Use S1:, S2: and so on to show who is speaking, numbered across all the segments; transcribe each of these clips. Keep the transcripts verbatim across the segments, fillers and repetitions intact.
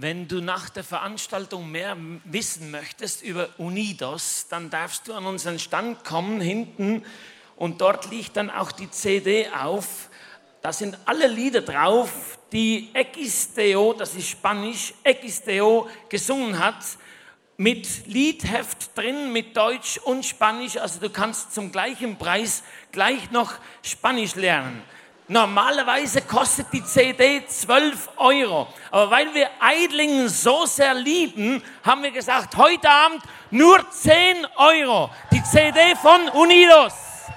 S1: Wenn du nach der Veranstaltung mehr wissen möchtest über Unidos, dann darfst du an unseren Stand kommen, hinten, und dort liegt dann auch die C D auf. Da sind alle Lieder drauf, die Equisteo, das ist Spanisch, Equisteo gesungen hat, mit Liedheft drin, mit Deutsch und Spanisch. Also du kannst zum gleichen Preis gleich noch Spanisch lernen. Normalerweise kostet die C D zwölf Euro. Aber weil wir Eidlingen so sehr lieben, haben wir gesagt, heute Abend nur zehn Euro. Die C D von Unidos.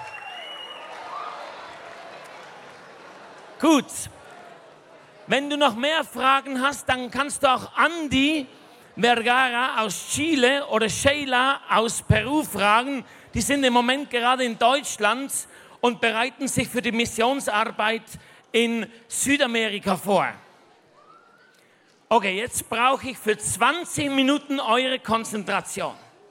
S1: Gut. Wenn du noch mehr Fragen hast, dann kannst du auch Andi Vergara aus Chile oder Sheila aus Peru fragen. Die sind im Moment gerade in Deutschland und bereiten sich für die Missionsarbeit in Südamerika vor. Okay, jetzt brauche ich für zwanzig Minuten eure Konzentration.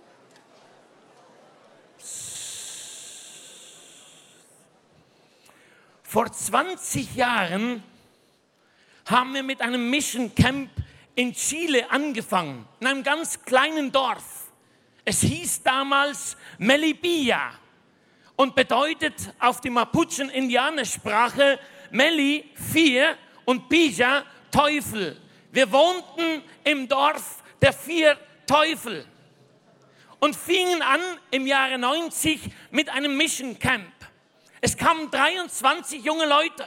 S1: Vor zwanzig Jahren haben wir mit einem Mission Camp in Chile angefangen, in einem ganz kleinen Dorf. Es hieß damals Melipilla und bedeutet auf die Mapuchen-Indianersprache Meli, vier, und Pilla, Teufel. Wir wohnten im Dorf der vier Teufel und fingen an im Jahre neunzig mit einem Mission Camp. Es kamen dreiundzwanzig junge Leute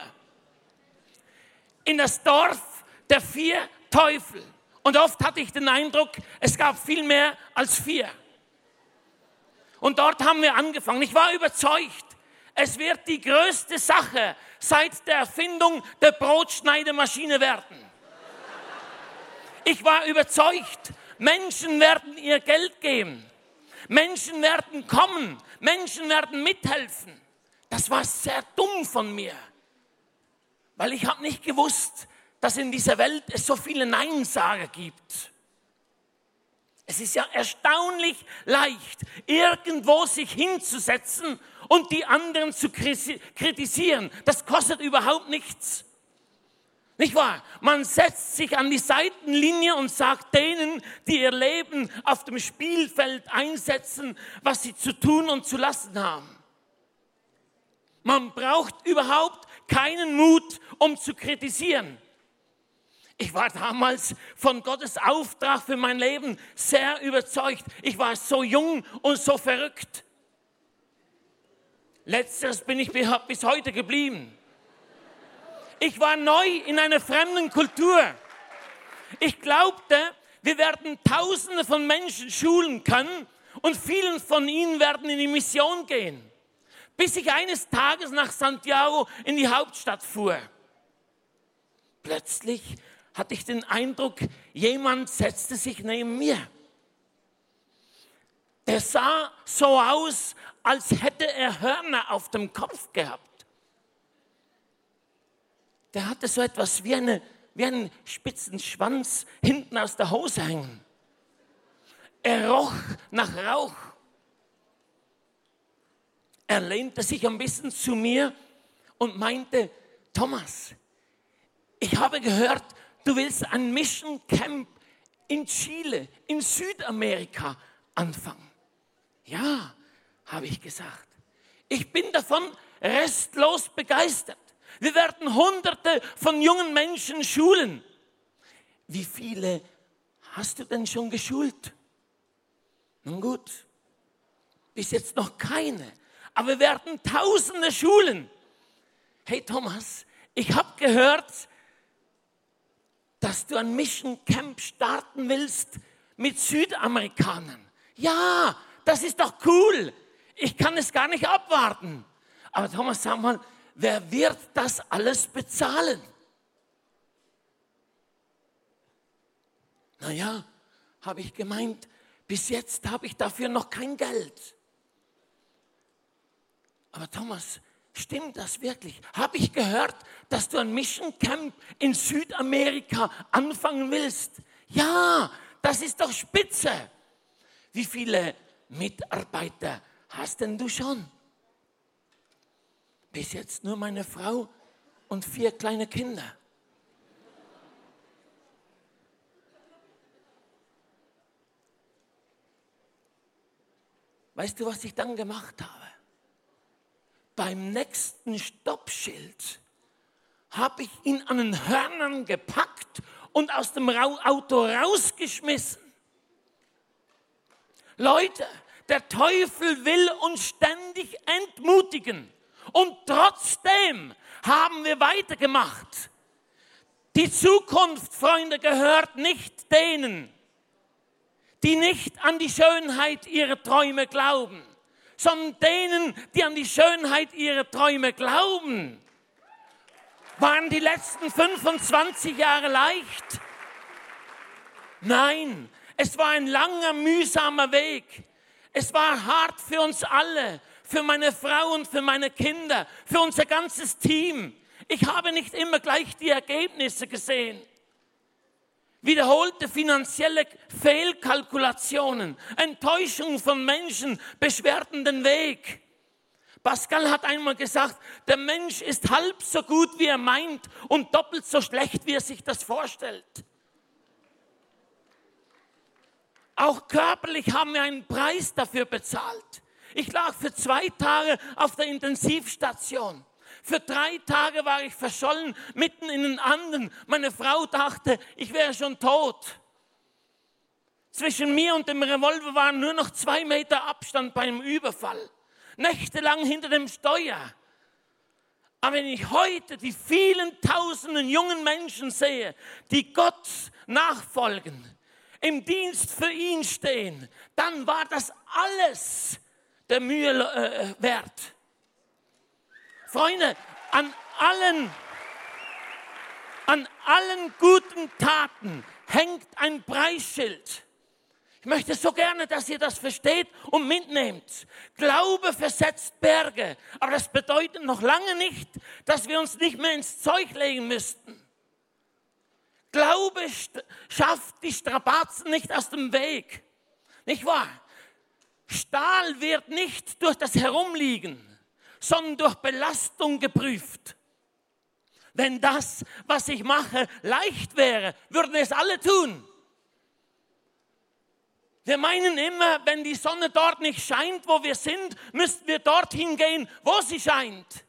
S1: in das Dorf der vier Teufel. Und oft hatte ich den Eindruck, es gab viel mehr als vier. Und dort haben wir angefangen. Ich war überzeugt, es wird die größte Sache seit der Erfindung der Brotschneidemaschine werden. Ich war überzeugt, Menschen werden ihr Geld geben. Menschen werden kommen. Menschen werden mithelfen. Das war sehr dumm von mir. Weil ich habe nicht gewusst, dass in dieser Welt es so viele Neinsager gibt. Es ist ja erstaunlich leicht, irgendwo sich hinzusetzen und die anderen zu kritisieren. Das kostet überhaupt nichts. Nicht wahr? Man setzt sich an die Seitenlinie und sagt denen, die ihr Leben auf dem Spielfeld einsetzen, was sie zu tun und zu lassen haben. Man braucht überhaupt keinen Mut, um zu kritisieren. Ich war damals von Gottes Auftrag für mein Leben sehr überzeugt. Ich war so jung und so verrückt. Letzteres bin ich bis heute geblieben. Ich war neu in einer fremden Kultur. Ich glaubte, wir werden Tausende von Menschen schulen können und vielen von ihnen werden in die Mission gehen. Bis ich eines Tages nach Santiago in die Hauptstadt fuhr. Plötzlich hatte ich den Eindruck, jemand setzte sich neben mir. Der sah so aus, als hätte er Hörner auf dem Kopf gehabt. Der hatte so etwas wie, eine, wie einen spitzen Schwanz hinten aus der Hose hängen. Er roch nach Rauch. Er lehnte sich ein bisschen zu mir und meinte, Thomas, ich habe gehört, du willst ein Mission Camp in Chile, in Südamerika anfangen. Ja, habe ich gesagt. Ich bin davon restlos begeistert. Wir werden Hunderte von jungen Menschen schulen. Wie viele hast du denn schon geschult? Nun gut, bis jetzt noch keine. Aber wir werden Tausende schulen. Hey Thomas, ich habe gehört, dass du ein Mission Camp starten willst mit Südamerikanern. Ja, das ist doch cool. Ich kann es gar nicht abwarten. Aber Thomas, sag mal, wer wird das alles bezahlen? Naja, habe ich gemeint, bis jetzt habe ich dafür noch kein Geld. Aber Thomas, stimmt das wirklich? Habe ich gehört, dass du ein Mission Camp in Südamerika anfangen willst? Ja, das ist doch spitze. Wie viele Mitarbeiter hast denn du schon? Bis jetzt nur meine Frau und vier kleine Kinder. Weißt du, was ich dann gemacht habe? Beim nächsten Stoppschild habe ich ihn an den Hörnern gepackt und aus dem Auto rausgeschmissen. Leute, der Teufel will uns ständig entmutigen. Und trotzdem haben wir weitergemacht. Die Zukunft, Freunde, gehört nicht denen, die nicht an die Schönheit ihrer Träume glauben, sondern denen, die an die Schönheit ihrer Träume glauben. Waren die letzten fünfundzwanzig Jahre leicht? Nein, es war ein langer, mühsamer Weg. Es war hart für uns alle, für meine Frau und für meine Kinder, für unser ganzes Team. Ich habe nicht immer gleich die Ergebnisse gesehen. Wiederholte finanzielle Fehlkalkulationen, Enttäuschung von Menschen beschwerten den Weg. Pascal hat einmal gesagt, der Mensch ist halb so gut, wie er meint und doppelt so schlecht, wie er sich das vorstellt. Auch körperlich haben wir einen Preis dafür bezahlt. Ich lag für zwei Tage auf der Intensivstation. Für drei Tage war ich verschollen, mitten in den Anden. Meine Frau dachte, ich wäre schon tot. Zwischen mir und dem Revolver waren nur noch zwei Meter Abstand bei einem Überfall. Nächtelang hinter dem Steuer. Aber wenn ich heute die vielen tausenden jungen Menschen sehe, die Gott nachfolgen, im Dienst für ihn stehen, dann war das alles der Mühe äh, wert. Freunde, an allen, an allen guten Taten hängt ein Preisschild. Ich möchte so gerne, dass ihr das versteht und mitnehmt. Glaube versetzt Berge, aber das bedeutet noch lange nicht, dass wir uns nicht mehr ins Zeug legen müssten. Glaube schafft die Strapazen nicht aus dem Weg. Nicht wahr? Stahl wird nicht durch das Herumliegen, sondern durch Belastung geprüft. Wenn das, was ich mache, leicht wäre, würden es alle tun. Wir meinen immer, wenn die Sonne dort nicht scheint, wo wir sind, müssten wir dorthin gehen, wo sie scheint.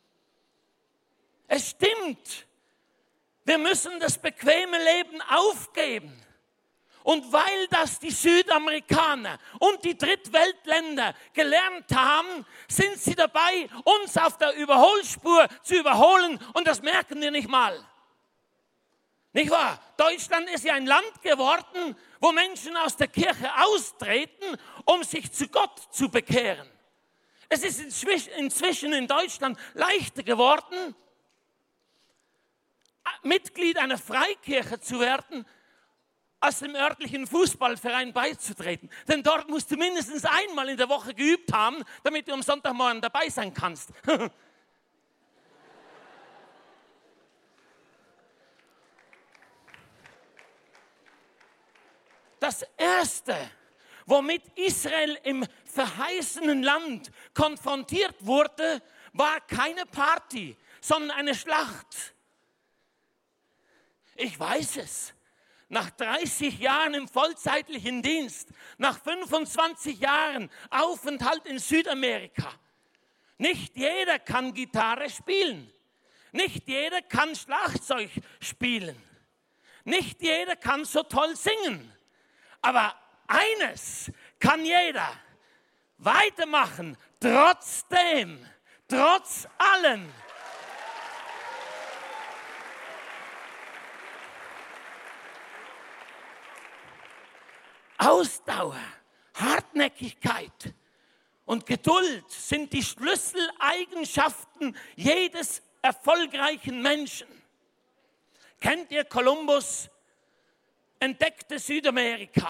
S1: Es stimmt. Wir müssen das bequeme Leben aufgeben. Und weil das die Südamerikaner und die Drittweltländer gelernt haben, sind sie dabei, uns auf der Überholspur zu überholen. Und das merken wir nicht mal. Nicht wahr? Deutschland ist ja ein Land geworden, wo Menschen aus der Kirche austreten, um sich zu Gott zu bekehren. Es ist inzwischen in Deutschland leichter geworden, Mitglied einer Freikirche zu werden, als dem örtlichen Fußballverein beizutreten. Denn dort musst du mindestens einmal in der Woche geübt haben, damit du am Sonntagmorgen dabei sein kannst. Das Erste, womit Israel im verheißenen Land konfrontiert wurde, war keine Party, sondern eine Schlacht. Ich weiß es. Nach dreißig Jahren im vollzeitlichen Dienst, nach fünfundzwanzig Jahren Aufenthalt in Südamerika, nicht jeder kann Gitarre spielen. Nicht jeder kann Schlagzeug spielen. Nicht jeder kann so toll singen. Aber eines kann jeder: weitermachen, trotzdem, trotz allem. Ausdauer, Hartnäckigkeit und Geduld sind die Schlüsseleigenschaften jedes erfolgreichen Menschen. Kennt ihr Kolumbus? Entdeckte Südamerika.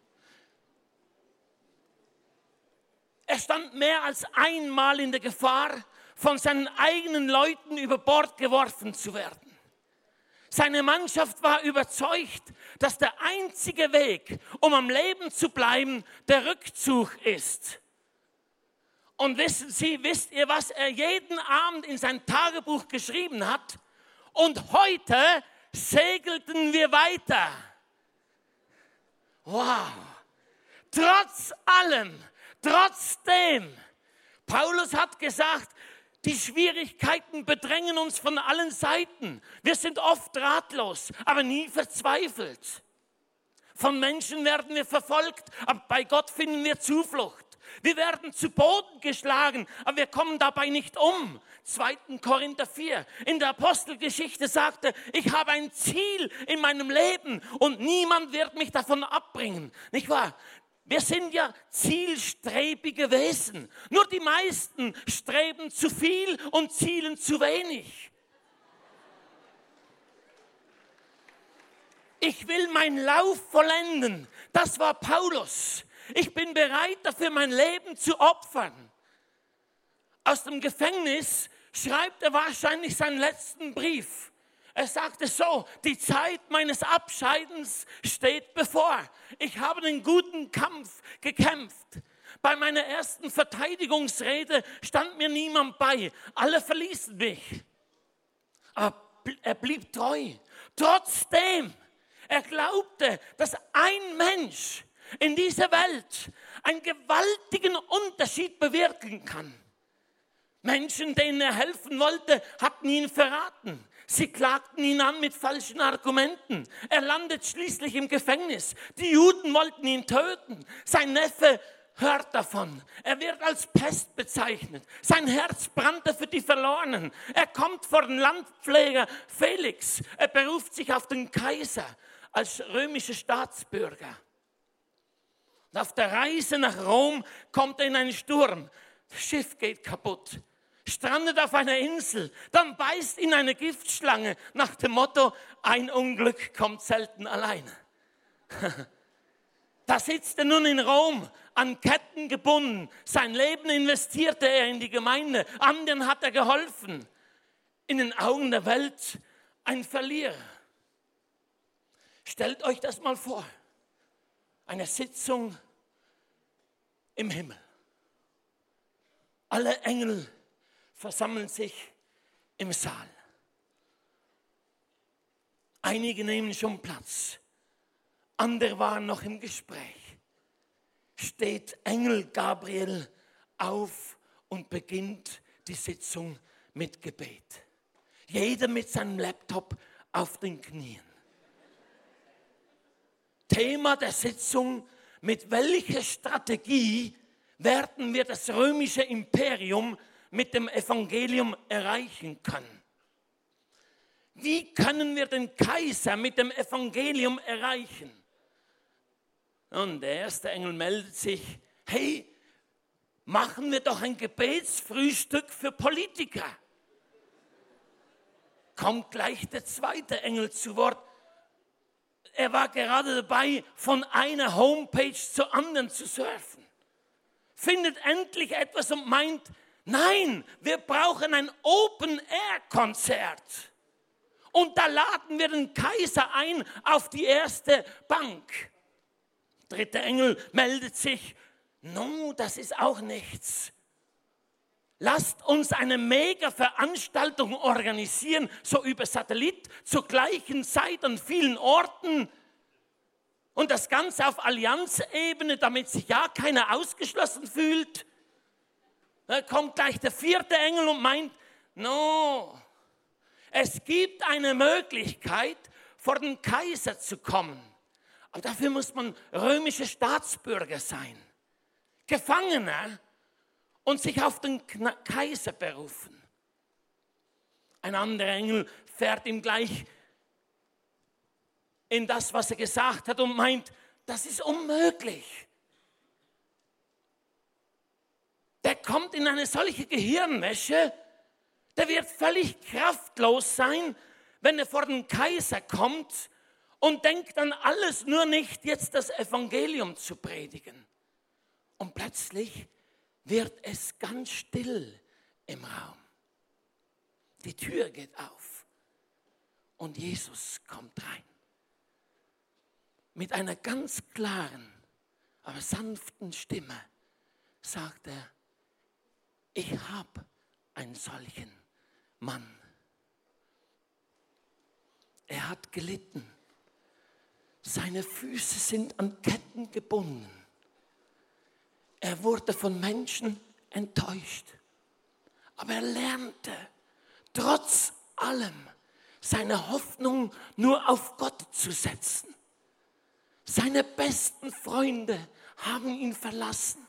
S1: Er stand mehr als einmal in der Gefahr, von seinen eigenen Leuten über Bord geworfen zu werden. Seine Mannschaft war überzeugt, dass der einzige Weg, um am Leben zu bleiben, der Rückzug ist. Und wissen Sie, wisst ihr, was er jeden Abend in sein Tagebuch geschrieben hat? Und heute segelten wir weiter. Wow! Trotz allem, Trotzdem, Paulus hat gesagt, die Schwierigkeiten bedrängen uns von allen Seiten. Wir sind oft ratlos, aber nie verzweifelt. Von Menschen werden wir verfolgt, aber bei Gott finden wir Zuflucht. Wir werden zu Boden geschlagen, aber wir kommen dabei nicht um. zweiter Korinther vier. In der Apostelgeschichte sagte, ich habe ein Ziel in meinem Leben und niemand wird mich davon abbringen. Nicht wahr? Wir sind ja zielstrebige Wesen. Nur die meisten streben zu viel und zielen zu wenig. Ich will meinen Lauf vollenden. Das war Paulus. Ich bin bereit dafür, mein Leben zu opfern. Aus dem Gefängnis schreibt er wahrscheinlich seinen letzten Brief. Er sagte so, die Zeit meines Abscheidens steht bevor. Ich habe einen guten Kampf gekämpft. Bei meiner ersten Verteidigungsrede stand mir niemand bei. Alle verließen mich. Aber er blieb treu. Trotzdem, er glaubte, dass ein Mensch in dieser Welt einen gewaltigen Unterschied bewirken kann. Menschen, denen er helfen wollte, hatten ihn verraten. Sie klagten ihn an mit falschen Argumenten. Er landet schließlich im Gefängnis. Die Juden wollten ihn töten. Sein Neffe hört davon. Er wird als Pest bezeichnet. Sein Herz brannte für die Verlorenen. Er kommt vor den Landpfleger Felix. Er beruft sich auf den Kaiser als römischer Staatsbürger. Und auf der Reise nach Rom kommt er in einen Sturm. Das Schiff geht kaputt. Strandet auf einer Insel, dann beißt ihn eine Giftschlange nach dem Motto, ein Unglück kommt selten alleine. Da sitzt er nun in Rom, an Ketten gebunden. Sein Leben investierte er in die Gemeinde, anderen hat er geholfen. In den Augen der Welt ein Verlierer. Stellt euch das mal vor, eine Sitzung im Himmel. Alle Engel versammeln sich im Saal. Einige nehmen schon Platz, andere waren noch im Gespräch. Steht Engel Gabriel auf und beginnt die Sitzung mit Gebet. Jeder mit seinem Laptop auf den Knien. Thema der Sitzung: Mit welcher Strategie werden wir das römische Imperium mit dem Evangelium erreichen können? Wie können wir den Kaiser mit dem Evangelium erreichen? Und der erste Engel meldet sich: Hey, machen wir doch ein Gebetsfrühstück für Politiker. Kommt gleich der zweite Engel zu Wort. Er war gerade dabei, von einer Homepage zur anderen zu surfen. Findet endlich etwas und meint, nein, wir brauchen ein Open-Air-Konzert. Und da laden wir den Kaiser ein auf die erste Bank. Dritter Engel meldet sich, no, das ist auch nichts. Lasst uns eine Mega-Veranstaltung organisieren, so über Satellit, zur gleichen Zeit an vielen Orten. Und das Ganze auf Allianzebene, damit sich ja keiner ausgeschlossen fühlt. Da kommt gleich der vierte Engel und meint, no, es gibt eine Möglichkeit, vor den Kaiser zu kommen. Aber dafür muss man römischer Staatsbürger sein, Gefangener, und sich auf den Kaiser berufen. Ein anderer Engel fährt ihm gleich in das, was er gesagt hat, und meint, das ist unmöglich. Der kommt in eine solche Gehirnwäsche, der wird völlig kraftlos sein, wenn er vor den Kaiser kommt und denkt an alles, nur nicht jetzt das Evangelium zu predigen. Und plötzlich wird es ganz still im Raum. Die Tür geht auf und Jesus kommt rein. Mit einer ganz klaren, aber sanften Stimme sagt er, ich habe einen solchen Mann. Er hat gelitten. Seine Füße sind an Ketten gebunden. Er wurde von Menschen enttäuscht. Aber er lernte trotz allem seine Hoffnung nur auf Gott zu setzen. Seine besten Freunde haben ihn verlassen.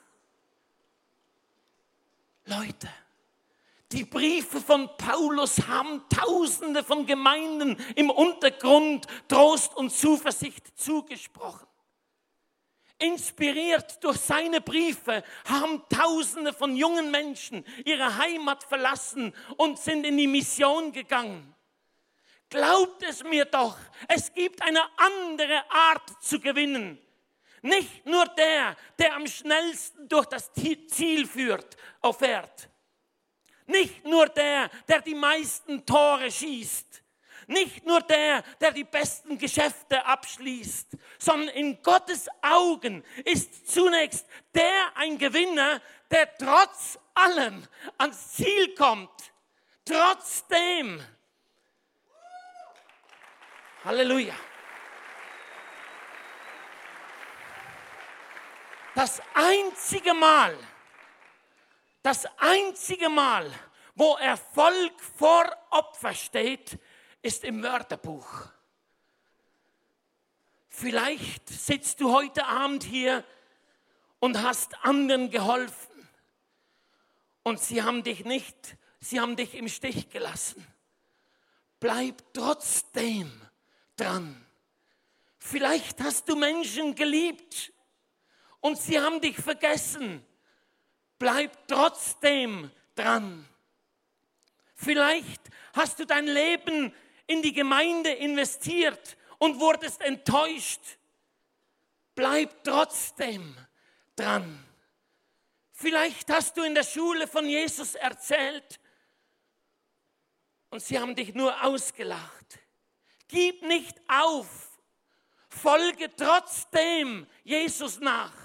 S1: Leute, die Briefe von Paulus haben Tausende von Gemeinden im Untergrund Trost und Zuversicht zugesprochen. Inspiriert durch seine Briefe haben Tausende von jungen Menschen ihre Heimat verlassen und sind in die Mission gegangen. Glaubt es mir doch, es gibt eine andere Art zu gewinnen. Nicht nur der, der am schnellsten durch das Ziel führt, fährt. Nicht nur der, der die meisten Tore schießt. Nicht nur der, der die besten Geschäfte abschließt, sondern in Gottes Augen ist zunächst der ein Gewinner, der trotz allem ans Ziel kommt. Trotzdem. Halleluja. Das einzige Mal, das einzige Mal, wo Erfolg vor Opfer steht, ist im Wörterbuch. Vielleicht sitzt du heute Abend hier und hast anderen geholfen und sie haben dich nicht, sie haben dich im Stich gelassen. Bleib trotzdem dran. Vielleicht hast du Menschen geliebt und sie haben dich vergessen. Bleib trotzdem dran. Vielleicht hast du dein Leben in die Gemeinde investiert und wurdest enttäuscht. Bleib trotzdem dran. Vielleicht hast du in der Schule von Jesus erzählt und sie haben dich nur ausgelacht. Gib nicht auf. Folge trotzdem Jesus nach.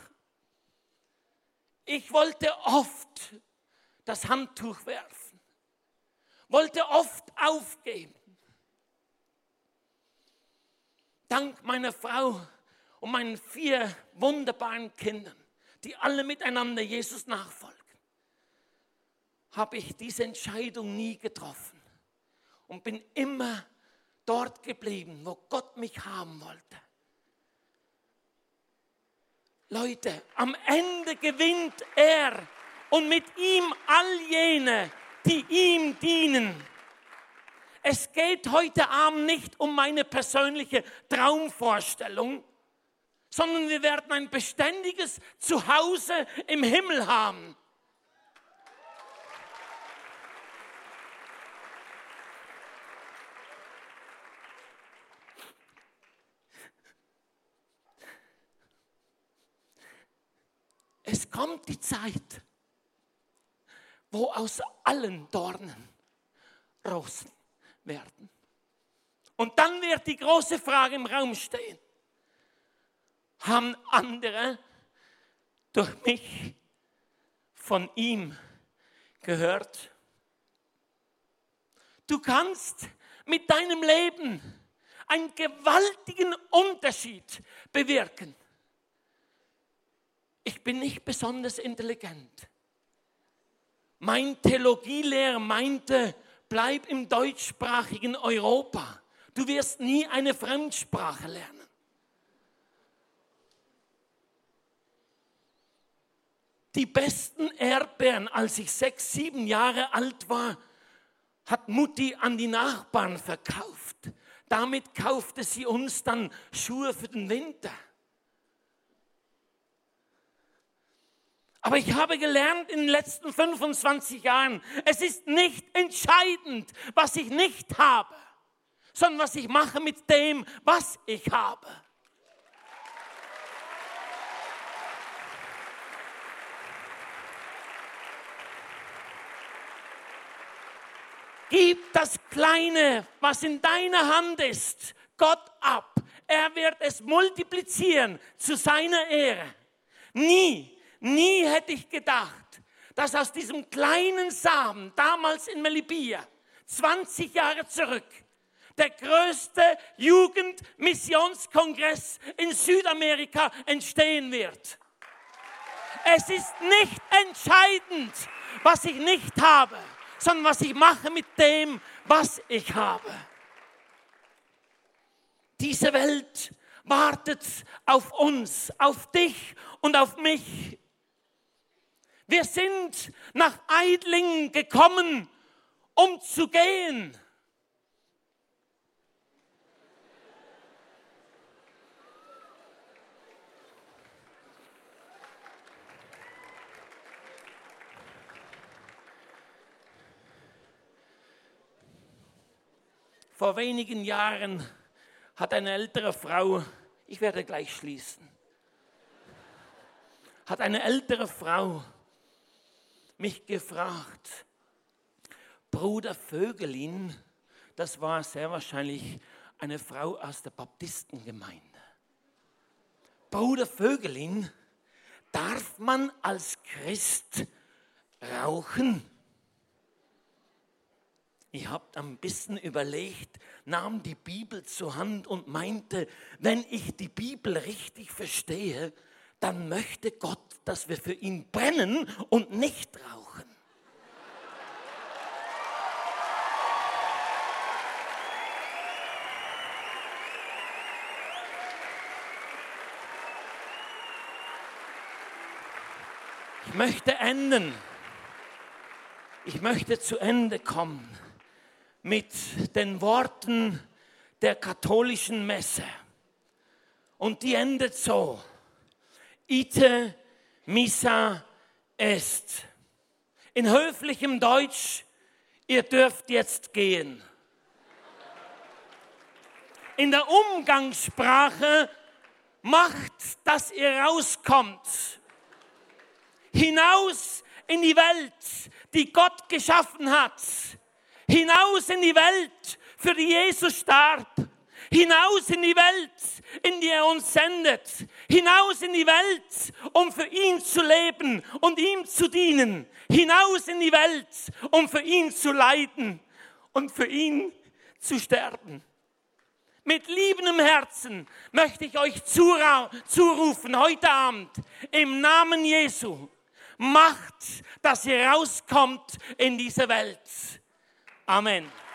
S1: Ich wollte oft das Handtuch werfen, wollte oft aufgeben. Dank meiner Frau und meinen vier wunderbaren Kindern, die alle miteinander Jesus nachfolgen, habe ich diese Entscheidung nie getroffen und bin immer dort geblieben, wo Gott mich haben wollte. Leute, am Ende gewinnt er und mit ihm all jene, die ihm dienen. Es geht heute Abend nicht um meine persönliche Traumvorstellung, sondern wir werden ein beständiges Zuhause im Himmel haben. Es kommt die Zeit, wo aus allen Dornen Rosen werden. Und dann wird die große Frage im Raum stehen. Haben andere durch mich von ihm gehört? Du kannst mit deinem Leben einen gewaltigen Unterschied bewirken. Ich bin nicht besonders intelligent. Mein Theologielehrer meinte, bleib im deutschsprachigen Europa. Du wirst nie eine Fremdsprache lernen. Die besten Erdbeeren, als ich sechs, sieben Jahre alt war, hat Mutti an die Nachbarn verkauft. Damit kaufte sie uns dann Schuhe für den Winter. Aber ich habe gelernt in den letzten fünfundzwanzig Jahren, es ist nicht entscheidend, was ich nicht habe, sondern was ich mache mit dem, was ich habe. Gib das Kleine, was in deiner Hand ist, Gott ab. Er wird es multiplizieren zu seiner Ehre. Nie. Nie hätte ich gedacht, dass aus diesem kleinen Samen, damals in Melibea, zwanzig Jahre zurück, der größte Jugendmissionskongress in Südamerika entstehen wird. Es ist nicht entscheidend, was ich nicht habe, sondern was ich mache mit dem, was ich habe. Diese Welt wartet auf uns, auf dich und auf mich. Wir sind nach Aidlingen gekommen, um zu gehen. Vor wenigen Jahren hat eine ältere Frau, ich werde gleich schließen, hat eine ältere Frau mich gefragt, Bruder Vögelin, das war sehr wahrscheinlich eine Frau aus der Baptistengemeinde. Bruder Vögelin, darf man als Christ rauchen? Ich habe ein bisschen überlegt, nahm die Bibel zur Hand und meinte, wenn ich die Bibel richtig verstehe, dann möchte Gott, dass wir für ihn brennen und nicht rauchen. Ich möchte enden. Ich möchte zu Ende kommen mit den Worten der katholischen Messe. Und die endet so. Ite missa est. In höflichem Deutsch, ihr dürft jetzt gehen. In der Umgangssprache, macht, dass ihr rauskommt. Hinaus in die Welt, die Gott geschaffen hat. Hinaus in die Welt, für die Jesus starb. Hinaus in die Welt, in die er uns sendet. Hinaus in die Welt, um für ihn zu leben und ihm zu dienen. Hinaus in die Welt, um für ihn zu leiden und für ihn zu sterben. Mit liebendem Herzen möchte ich euch zurufen heute Abend im Namen Jesu. Macht, dass ihr rauskommt in diese Welt. Amen.